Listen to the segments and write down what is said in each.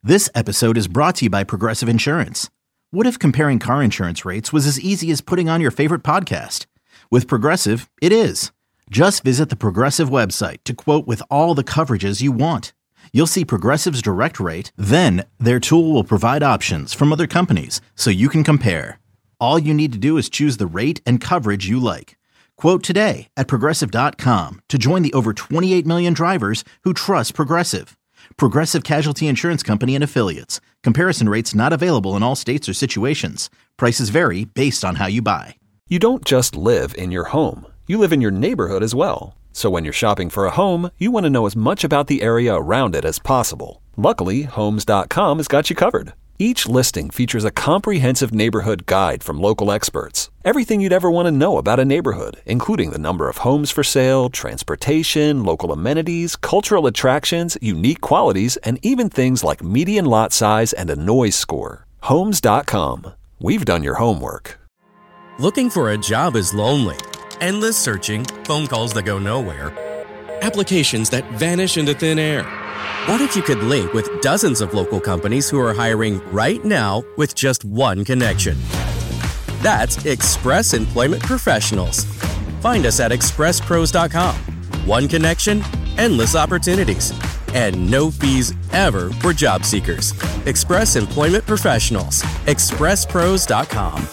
This episode is brought to you by Progressive Insurance. What if comparing car insurance rates was as easy as putting on your favorite podcast? With Progressive, it is. Just visit the Progressive website to quote with all the coverages you want. You'll see Progressive's direct rate, then their tool will provide options from other companies so you can compare. All you need to do is choose the rate and coverage you like. Quote today at Progressive.com to join the over 28 million drivers who trust Progressive. Progressive Casualty Insurance Company and Affiliates. Comparison rates not available in all states or situations. Prices vary based on how you buy. You don't just live in your home. You live in your neighborhood as well. So when you're shopping for a home, you want to know as much about the area around it as possible. Luckily, Homes.com has got you covered. Each listing features a comprehensive neighborhood guide from local experts. Everything you'd ever want to know about a neighborhood, including the number of homes for sale, transportation, local amenities, cultural attractions, unique qualities, and even things like median lot size and a noise score. Homes.com. We've done your homework. Looking for a job is lonely. Endless searching, phone calls that go nowhere, applications that vanish into thin air. What if you could link with dozens of local companies who are hiring right now with just one connection? That's Express Employment Professionals. Find us at expresspros.com. One connection, endless opportunities, and no fees ever for job seekers. Express Employment Professionals. expresspros.com.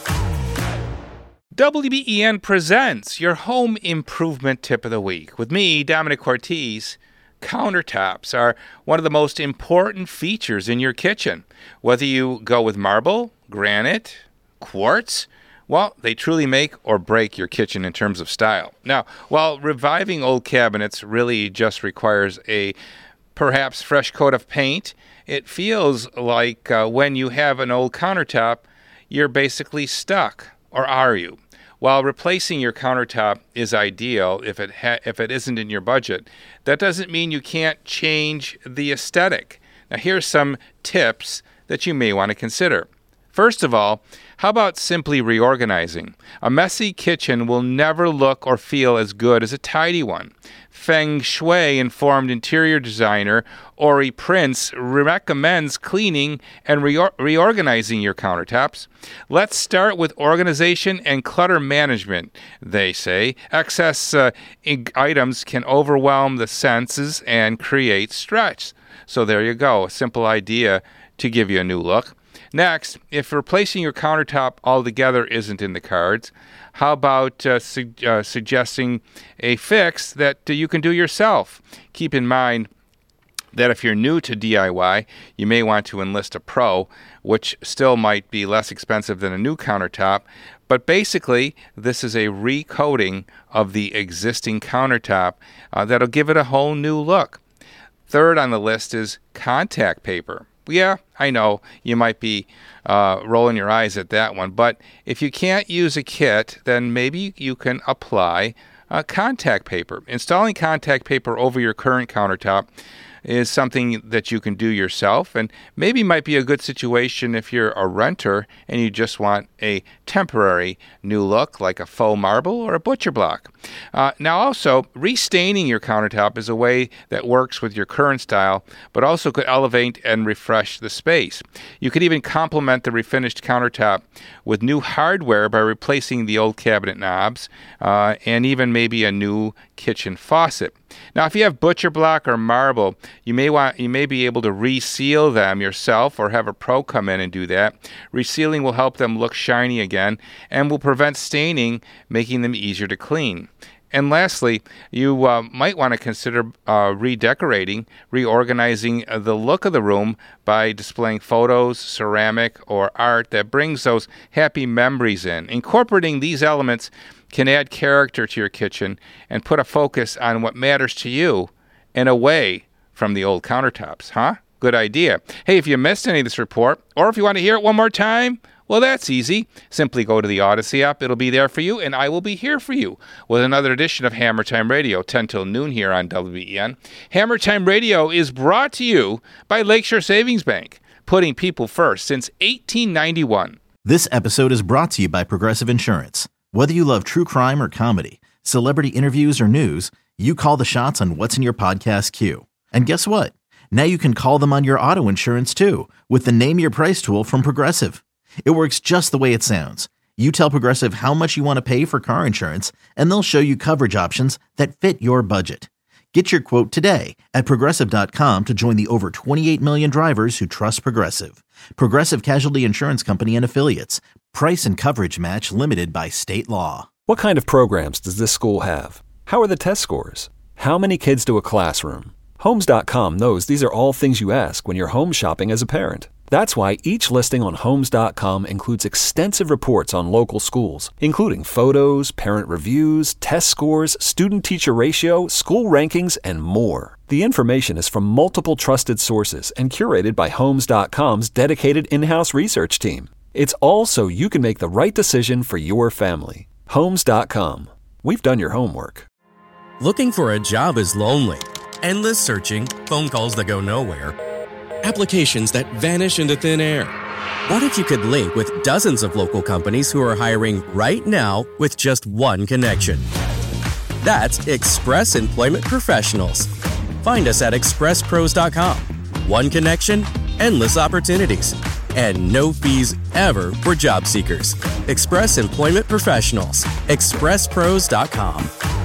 WBEN presents your home improvement tip of the week. With me, Dominic Cortese. Countertops are one of the most important features in your kitchen. Whether you go with marble, granite, quartz, well, they truly make or break your kitchen in terms of style. Now, while reviving old cabinets really just requires a perhaps fresh coat of paint, it feels like when you have an old countertop, you're basically stuck. Or are you? While replacing your countertop is ideal if it isn't in your budget, that doesn't mean you can't change the aesthetic. Now, here's some tips that you may want to consider. First of all, how about simply reorganizing? A messy kitchen will never look or feel as good as a tidy one. Feng Shui-informed interior designer Ori Prince recommends cleaning and reorganizing your countertops. Let's start with organization and clutter management, they say. Excess items can overwhelm the senses and create stress. So there you go, a simple idea to give you a new look. Next, if replacing your countertop altogether isn't in the cards, how about suggesting a fix that you can do yourself? Keep in mind that if you're new to DIY, you may want to enlist a pro, which still might be less expensive than a new countertop. But basically, this is a recoating of the existing countertop that'll give it a whole new look. Third on the list is contact paper. Yeah, I know you might be rolling your eyes at that one, but if you can't use a kit, then maybe you can apply contact paper. Installing contact paper over your current countertop is something that you can do yourself, and maybe might be a good situation if you're a renter and you just want a temporary new look like a faux marble or a butcher block. Now also, restaining your countertop is a way that works with your current style, but also could elevate and refresh the space. You could even complement the refinished countertop with new hardware by replacing the old cabinet knobs and even maybe a new kitchen faucet. Now, if you have butcher block or marble, you may be able to reseal them yourself or have a pro come in and do that. Resealing will help them look shiny again and will prevent staining, making them easier to clean. And lastly, you might want to consider redecorating, reorganizing the look of the room by displaying photos, ceramic, or art that brings those happy memories in. Incorporating these elements can add character to your kitchen and put a focus on what matters to you and away from the old countertops, huh? Good idea. Hey, if you missed any of this report, or if you want to hear it one more time, well, that's easy. Simply go to the Odyssey app. It'll be there for you, and I will be here for you with another edition of Hammer Time Radio, 10 till noon here on WBEN. Hammer Time Radio is brought to you by Lakeshore Savings Bank, putting people first since 1891. This episode is brought to you by Progressive Insurance. Whether you love true crime or comedy, celebrity interviews or news, you call the shots on what's in your podcast queue. And guess what? Now you can call them on your auto insurance too with the Name Your Price tool from Progressive. It works just the way it sounds. You tell Progressive how much you want to pay for car insurance, and they'll show you coverage options that fit your budget. Get your quote today at Progressive.com to join the over 28 million drivers who trust Progressive. Progressive Casualty Insurance Company and Affiliates. Price and coverage match limited by state law. What kind of programs does this school have? How are the test scores? How many kids do a classroom? Homes.com knows these are all things you ask when you're home shopping as a parent. That's why each listing on Homes.com includes extensive reports on local schools, including photos, parent reviews, test scores, student-teacher ratio, school rankings, and more. The information is from multiple trusted sources and curated by Homes.com's dedicated in-house research team. It's all so you can make the right decision for your family. Homes.com. We've done your homework. Looking for a job is lonely. Endless searching, phone calls that go nowhere, applications that vanish into thin air. What if you could link with dozens of local companies who are hiring right now with just one connection? That's Express Employment Professionals. Find us at expresspros.com. One connection, endless opportunities, and no fees ever for job seekers. Express Employment Professionals. expresspros.com.